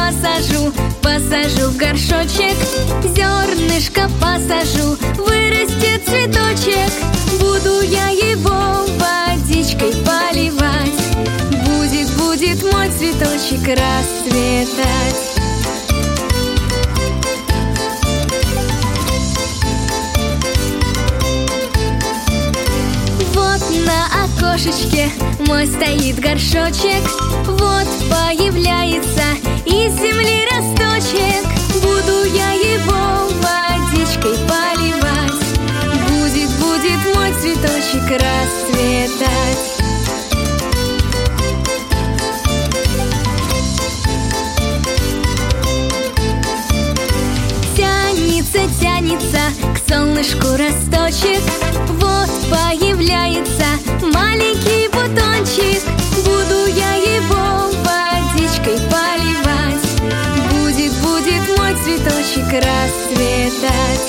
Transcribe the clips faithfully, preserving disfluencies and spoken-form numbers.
посажу, посажу в горшочек, зернышко посажу, вырастет цветочек. Буду я его водичкой поливать, будет, будет мой цветочек расцветать. Вот на окошечке мой стоит горшочек, вот появляется из земли росточек. Буду я его водичкой поливать, будет, будет мой цветочек расцветать. Тянется, тянется к солнышку росточек, вот появляется маленький бутончик. Буду я его водичкой поливать, будет, будет мой цветочек расцветать.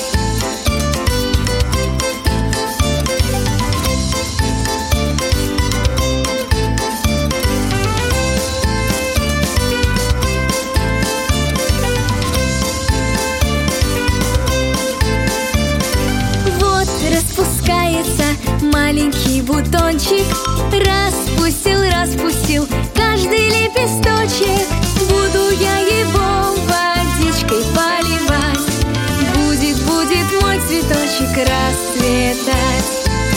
Распускается маленький бутончик, распустил, распустил каждый лепесточек. Буду я его водичкой поливать, будет, будет мой цветочек расцветать.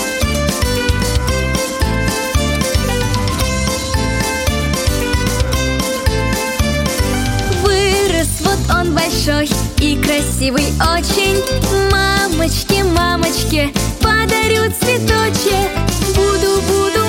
Вырос вот он большой и красивый очень. Мамочке, мамочке подарю цветочек, буду, буду